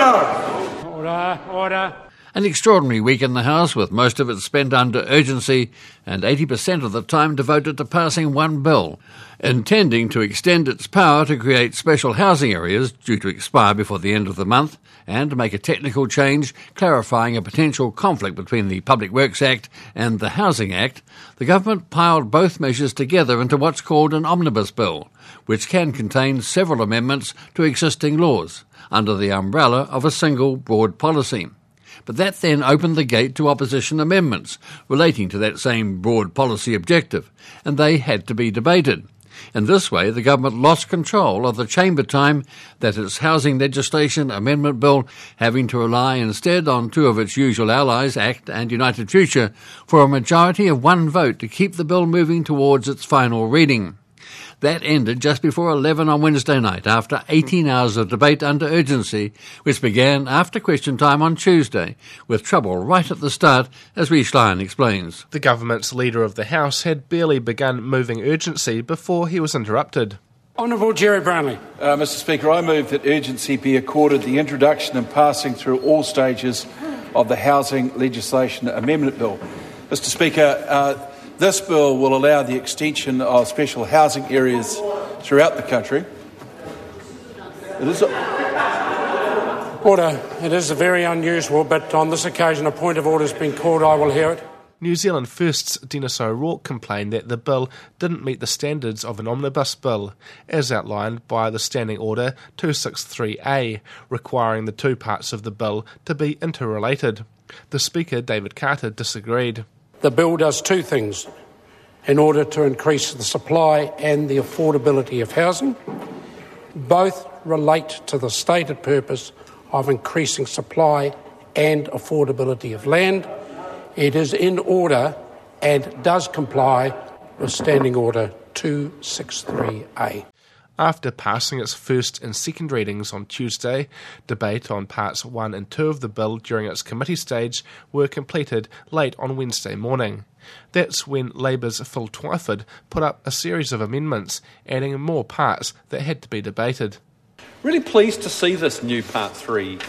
Order. An extraordinary week in the House, with most of it spent under urgency and 80% of the time devoted to passing one bill, intending to extend its power to create special housing areas due to expire before the end of the month, and make a technical change clarifying a potential conflict between the Public Works Act and the Housing Act. The government piled both measures together into what's called an omnibus bill, which can contain several amendments to existing laws under the umbrella of a single broad policy. But that then opened the gate to opposition amendments relating to that same broad policy objective, and they had to be debated. In this way, the government lost control of the chamber time that its housing legislation amendment bill, having to rely instead on two of its usual allies, ACT and United Future, for a majority of one vote to keep the bill moving towards its final reading. That ended just before 11 on Wednesday night, after 18 hours of debate under urgency, which began after question time on Tuesday, with trouble right at the start, as Rhys Lyon explains. The government's Leader of the House had barely begun moving urgency before he was interrupted. Honourable Jerry Brownlee. Mr Speaker, I move that urgency be accorded the introduction and passing through all stages of the Housing Legislation Amendment Bill. Mr Speaker, this bill will allow the extension of special housing areas throughout the country. Order. It is very unusual, but on this occasion a point of order has been called. I will hear it. New Zealand First's Dennis O'Rourke complained that the bill didn't meet the standards of an omnibus bill, as outlined by the Standing Order 263A, requiring the two parts of the bill to be interrelated. The Speaker, David Carter, disagreed. The bill does two things in order to increase the supply and the affordability of housing. Both relate to the stated purpose of increasing supply and affordability of land. It is in order and does comply with Standing Order 263A. After passing its first and second readings on Tuesday, debate on parts 1 and 2 of the bill during its committee stage were completed late on Wednesday morning. That's when Labour's Phil Twyford put up a series of amendments, adding more parts that had to be debated. Really pleased to see this new Part 3.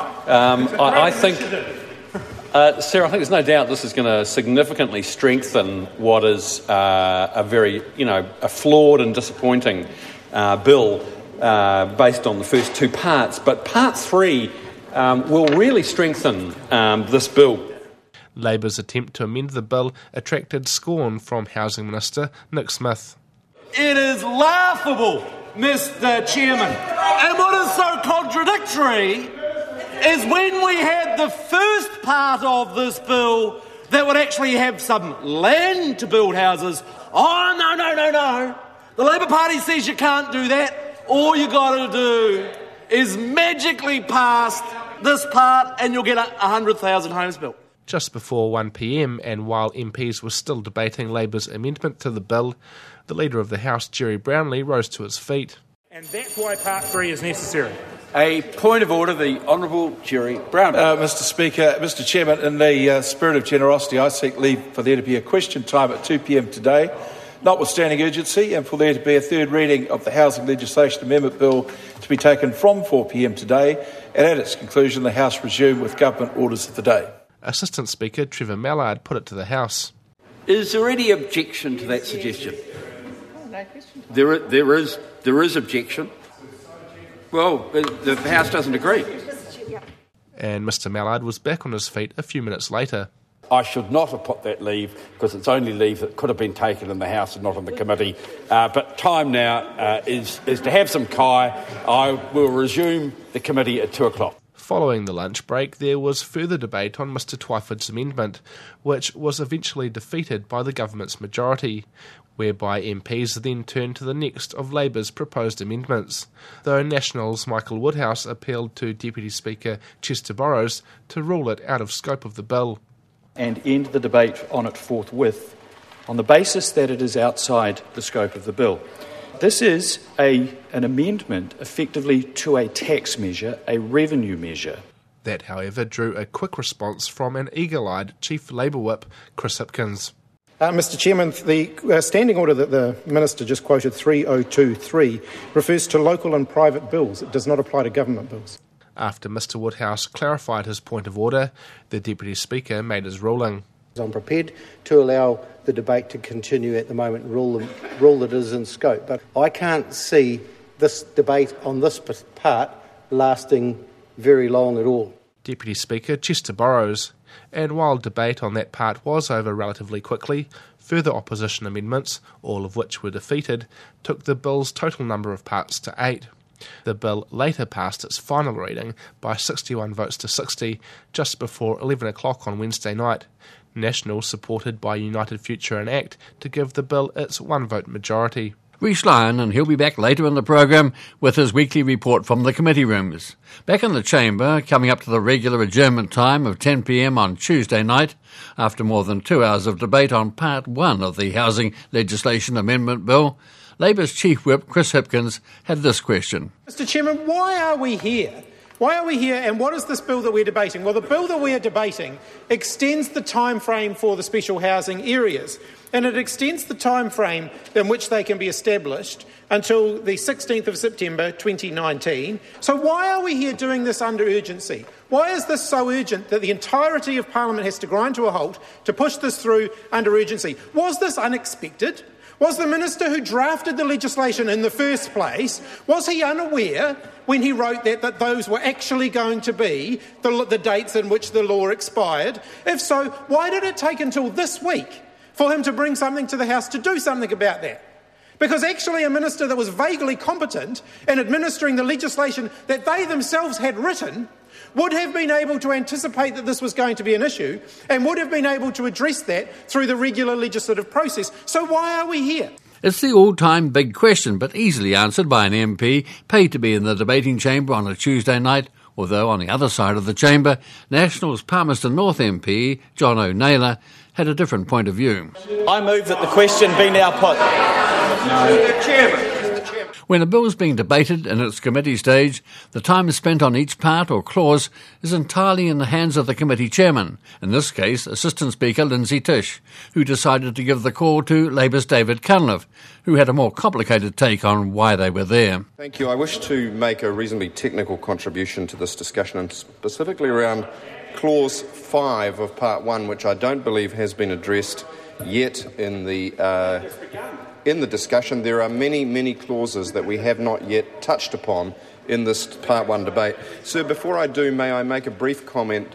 I think, Sarah, I think there's no doubt this is going to significantly strengthen what is a very, a flawed and disappointing bill based on the first two parts. But Part 3 will really strengthen this bill. Labour's attempt to amend the bill attracted scorn from Housing Minister Nick Smith. It is laughable, Mr Chairman. And what is so contradictory is when we had the first part of this bill that would actually have some land to build houses. Oh, no. The Labour Party says you can't do that. All you got to do is magically pass this part and you'll get 100,000 homes built. Just before 1 p.m, and while MPs were still debating Labour's amendment to the bill, the Leader of the House, Jerry Brownlee, rose to his feet. And that's why Part 3 is necessary. A point of order, the Honourable Jerry Brownlee. Mr Speaker, Mr Chairman, in the spirit of generosity, I seek leave for there to be a question time at 2 p.m. today, notwithstanding urgency, and for there to be a third reading of the Housing Legislation Amendment Bill to be taken from 4 p.m. today, and at its conclusion the House resume with government orders of the day. Assistant Speaker Trevor Mallard put it to the House. Is there any objection to that suggestion? No question. There is objection. Well, the House doesn't agree. And Mr Mallard was back on his feet a few minutes later. I should not have put that leave because it's only leave that could have been taken in the House and not in the committee. But time now is to have some kai. I will resume the committee at 2 o'clock. Following the lunch break, there was further debate on Mr Twyford's amendment, which was eventually defeated by the government's majority, whereby MPs then turned to the next of Labour's proposed amendments, though National's Michael Woodhouse appealed to Deputy Speaker Chester Borrows to rule it out of scope of the bill. And end the debate on it forthwith, on the basis that it is outside the scope of the bill. This is an amendment effectively to a tax measure, a revenue measure. That, however, drew a quick response from an eagle-eyed Chief Labour Whip, Chris Hipkins. Mr Chairman, the standing order that the Minister just quoted, 3023, refers to local and private bills. It does not apply to government bills. After Mr Woodhouse clarified his point of order, the Deputy Speaker made his ruling. I'm prepared to allow the debate to continue at the moment and rule that is in scope, but I can't see this debate on this part lasting very long at all. Deputy Speaker Chester Burrows. And while debate on that part was over relatively quickly, further opposition amendments, all of which were defeated, took the bill's total number of parts to 8. The bill later passed its final reading by 61 votes to 60 just before 11 o'clock on Wednesday night. National supported by United Future and ACT to give the bill its one-vote majority. Rhys Lyon, and he'll be back later in the programme with his weekly report from the committee rooms. Back in the chamber, coming up to the regular adjournment time of 10 p.m. on Tuesday night, after more than 2 hours of debate on Part 1 of the Housing Legislation Amendment Bill, Labour's Chief Whip, Chris Hipkins, had this question. Mr Chairman, why are we here? Why are we here, and what is this bill that we're debating? Well, the bill that we're debating extends the time frame for the special housing areas, and it extends the time frame in which they can be established until the 16th of September 2019. So why are we here doing this under urgency? Why is this so urgent that the entirety of Parliament has to grind to a halt to push this through under urgency? Was this unexpected? Was the Minister who drafted the legislation in the first place, was he unaware when he wrote that those were actually going to be the dates in which the law expired? If so, why did it take until this week for him to bring something to the House to do something about that? Because actually a minister that was vaguely competent in administering the legislation that they themselves had written would have been able to anticipate that this was going to be an issue and would have been able to address that through the regular legislative process. So why are we here? It's the all-time big question, but easily answered by an MP paid to be in the debating chamber on a Tuesday night, although on the other side of the chamber, National's Palmerston North MP, John O'Naylor, had a different point of view. I move that the question be now put. No. Chairman. When a bill is being debated in its committee stage, the time spent on each part or clause is entirely in the hands of the committee chairman, in this case Assistant Speaker Lindsay Tish, who decided to give the call to Labour's David Cunliffe, who had a more complicated take on why they were there. Thank you. I wish to make a reasonably technical contribution to this discussion, and specifically around Clause 5 of Part 1, which I don't believe has been addressed yet in the discussion. There are many, many clauses that we have not yet touched upon in this Part 1 debate. Sir, before I do, may I make a brief comment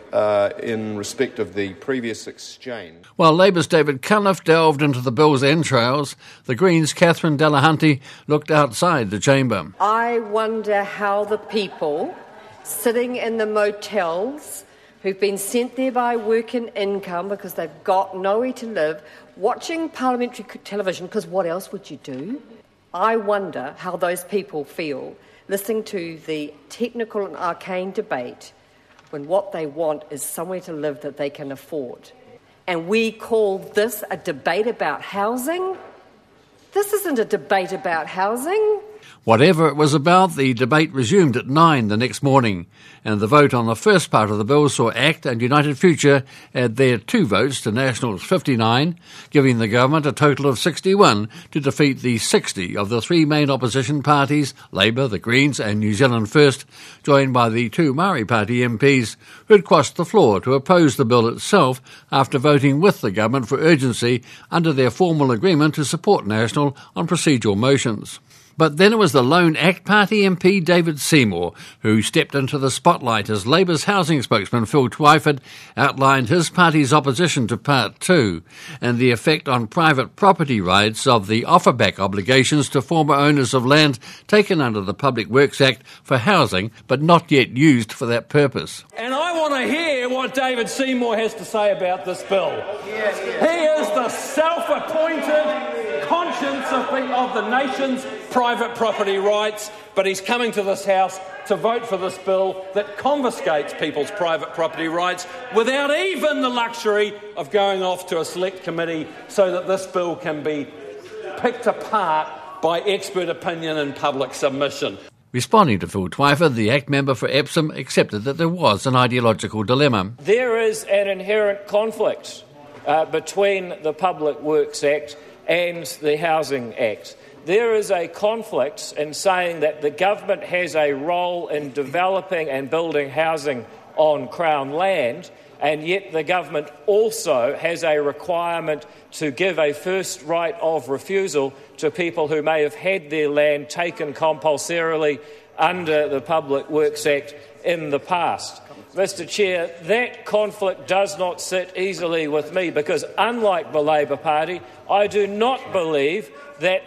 in respect of the previous exchange? While Labour's David Cunliffe delved into the bill's entrails, the Greens' Catherine Delahunty looked outside the chamber. I wonder how the people sitting in the motels who've been sent there by work and income because they've got nowhere to live, watching parliamentary television, because what else would you do? I wonder how those people feel listening to the technical and arcane debate when what they want is somewhere to live that they can afford. And we call this a debate about housing? This isn't a debate about housing. Whatever it was about, the debate resumed at 9 the next morning, and the vote on the first part of the bill saw ACT and United Future add their 2 votes to National's 59, giving the government a total of 61 to defeat the 60 of the 3 main opposition parties, Labour, the Greens and New Zealand First, joined by the 2 Maori Party MPs, who had crossed the floor to oppose the bill itself after voting with the government for urgency under their formal agreement to support National on procedural motions. But then it was the lone ACT Party MP David Seymour who stepped into the spotlight as Labour's housing spokesman Phil Twyford outlined his party's opposition to Part 2 and the effect on private property rights of the offerback obligations to former owners of land taken under the Public Works Act for housing but not yet used for that purpose. And I want to hear what David Seymour has to say about this bill. He is the self-appointed conscience of the nation's private property rights, but he's coming to this House to vote for this bill that confiscates people's private property rights without even the luxury of going off to a select committee so that this bill can be picked apart by expert opinion and public submission. Responding to Phil Twyford, the ACT member for Epsom accepted that there was an ideological dilemma. There is an inherent conflict between the Public Works Act and the Housing Act. there is a conflict in saying that the government has a role in developing and building housing on Crown land, and yet the government also has a requirement to give a first right of refusal to people who may have had their land taken compulsorily under the Public Works Act in the past. Mr. Chair, that conflict does not sit easily with me because, unlike the Labor Party, I do not believe that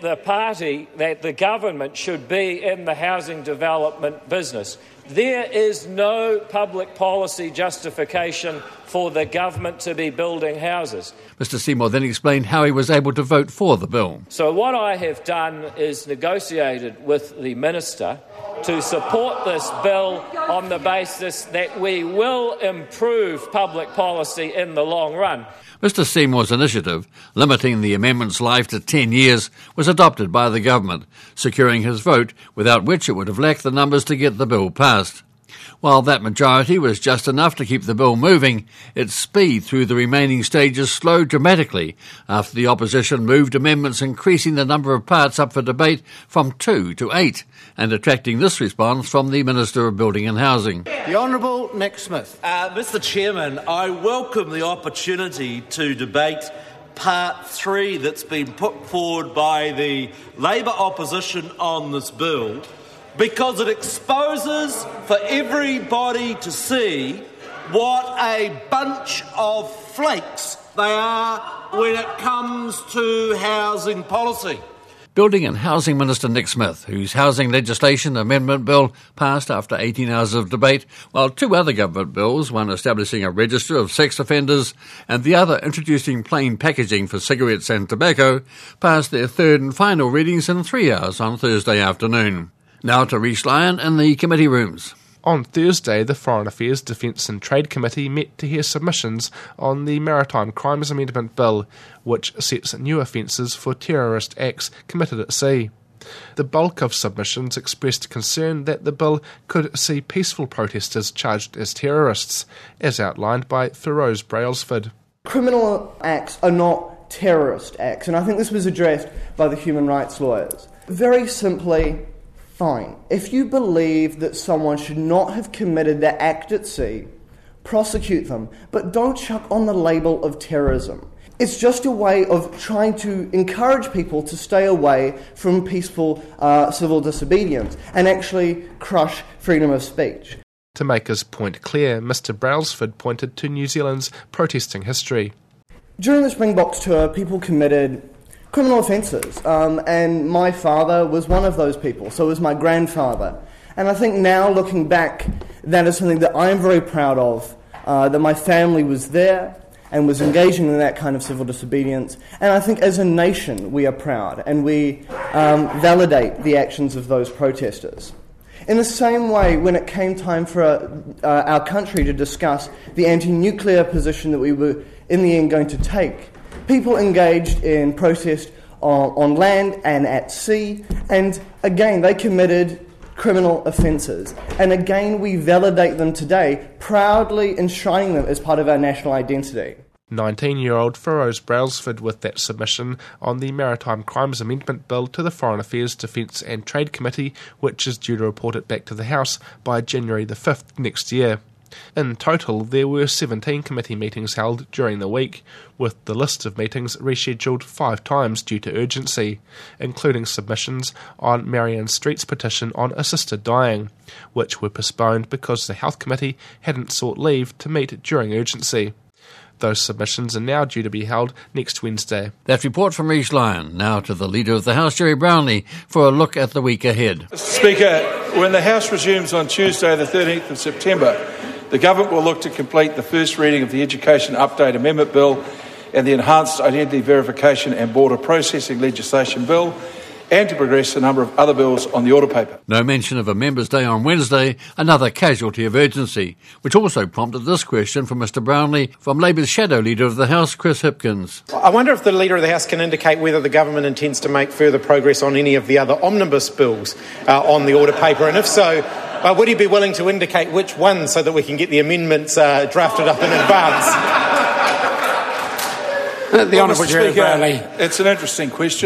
the government should be in the housing development business. There is no public policy justification for the government to be building houses. Mr Seymour then explained how he was able to vote for the bill. So what I have done is negotiated with the Minister to support this bill on the basis that we will improve public policy in the long run. Mr Seymour's initiative, limiting the amendment's life to 10 years, was adopted by the government, securing his vote, without which it would have lacked the numbers to get the bill passed. While that majority was just enough to keep the bill moving, its speed through the remaining stages slowed dramatically after the opposition moved amendments increasing the number of parts up for debate from 2 to 8, and attracting this response from the Minister of Building and Housing. The Honourable Nick Smith. Mr Chairman, I welcome the opportunity to debate Part 3 that's been put forward by the Labor opposition on this bill, because it exposes for everybody to see what a bunch of flakes they are when it comes to housing policy. Building and Housing Minister Nick Smith, whose housing legislation amendment bill passed after 18 hours of debate, while two other government bills, one establishing a register of sex offenders and the other introducing plain packaging for cigarettes and tobacco, passed their third and final readings in 3 hours on Thursday afternoon. Now to Rhys Lyon in the committee rooms. On Thursday, the Foreign Affairs, Defence and Trade Committee met to hear submissions on the Maritime Crimes Amendment Bill, which sets new offences for terrorist acts committed at sea. The bulk of submissions expressed concern that the bill could see peaceful protesters charged as terrorists, as outlined by Feroz Brailsford. Criminal acts are not terrorist acts, and I think this was addressed by the human rights lawyers. Very simply, fine. If you believe that someone should not have committed that act at sea, prosecute them, but don't chuck on the label of terrorism. It's just a way of trying to encourage people to stay away from peaceful civil disobedience and actually crush freedom of speech. To make his point clear, Mr Brailsford pointed to New Zealand's protesting history. During the Springboks tour, people committed criminal offences, and my father was one of those people, so was my grandfather. And I think now, looking back, that is something that I am very proud of, that my family was there and was engaging in that kind of civil disobedience. And I think as a nation we are proud, and we validate the actions of those protesters. In the same way, when it came time for our country to discuss the anti-nuclear position that we were in the end going to take, people engaged in protest on land and at sea, and again, they committed criminal offences. And again, we validate them today, proudly enshrining them as part of our national identity. 19-year-old Feroz Brailsford with that submission on the Maritime Crimes Amendment Bill to the Foreign Affairs, Defence and Trade Committee, which is due to report it back to the House by January the 5th next year. In total, there were 17 committee meetings held during the week, with the list of meetings rescheduled 5 times due to urgency, including submissions on Marianne Street's petition on assisted dying, which were postponed because the Health Committee hadn't sought leave to meet during urgency. Those submissions are now due to be held next Wednesday. That report from Rhys Lyon. Now to the Leader of the House, Jerry Brownlee, for a look at the week ahead. Speaker, when the House resumes on Tuesday the 13th of September, the Government will look to complete the first reading of the Education Update Amendment Bill and the Enhanced Identity Verification and Border Processing Legislation Bill, and to progress a number of other bills on the order paper. No mention of a Members' Day on Wednesday, another casualty of urgency, which also prompted this question from Mr Brownlee from Labour's Shadow Leader of the House, Chris Hipkins. I wonder if the Leader of the House can indicate whether the Government intends to make further progress on any of the other omnibus bills on the order paper, and if so, would he be willing to indicate which one so that we can get the amendments drafted up in advance? The Honourable Jerry Brownlee. It's an interesting question.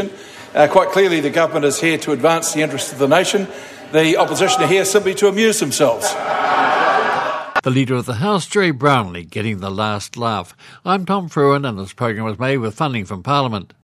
Quite clearly, the government is here to advance the interests of the nation. The opposition are here simply to amuse themselves. The Leader of the House, Jerry Brownlee, getting the last laugh. I'm Tom Fruin, and this program was made with funding from Parliament.